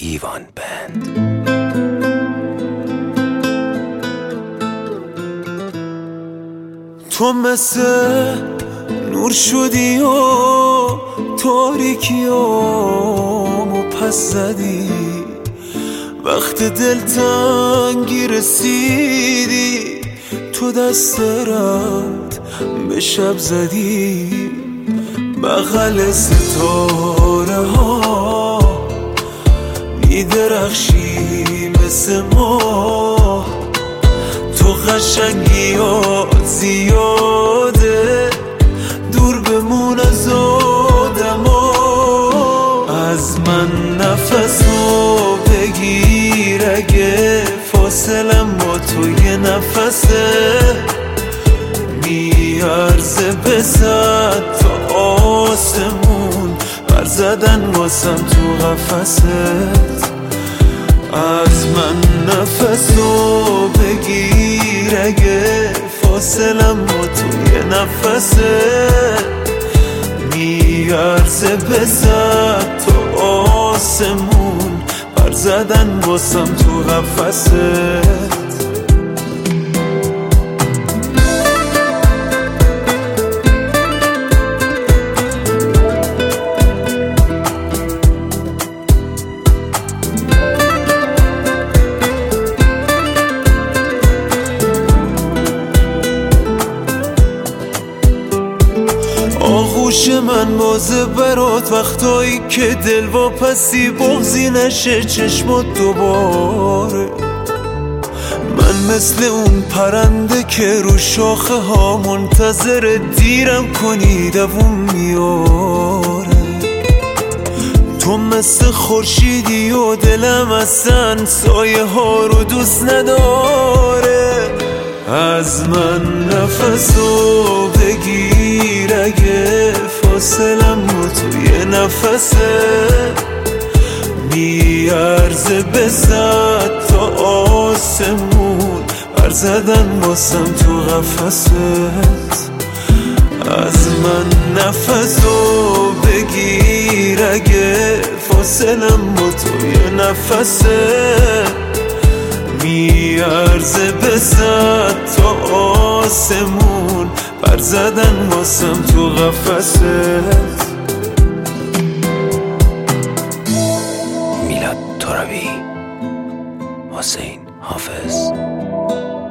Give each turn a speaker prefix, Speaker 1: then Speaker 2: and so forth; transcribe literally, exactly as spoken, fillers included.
Speaker 1: ایوان بند.
Speaker 2: تو مثل نور شدی و تاریکیامو پس زدی، وقت دلتنگی رسیدی تو دست رد به شب زدی. بغل ستاره ها میدرخشی مثل ماه، تو قشنگی ها زیاده دور بمون از آدما. از من نفسو بگیر اگه فاصلم با تو یه نفسه، میارزه بزد تا آسمون بر زدن واسم تو قفست. از من نفسو بگیر اگه فاصلم با تو یه نفسه، میارزه بزد تا آسمون بر زدن واسم تو قفست. آغوش من بازه برات وقتایی که دل واپسی بغضی نشه چشمات دوباره. من مثل اون پرنده که رو شاخه ها منتظر دیرم کنی دووم میاره. تو مثل خورشیدی و دلم اصلا سایه ها رو دوست نداره. از من نفسو بگیر اگه فاصلم با تو یه نفسه، میارزه بزد تا آسمون بر زدن واسم تو قفست. از من نفسو بگیر اگه فاصلم با تو یه نفسه، میارزه بزد تا آسمون بر زدن واسم تو قفست.
Speaker 1: میلاد ترابی، حسین حافظ.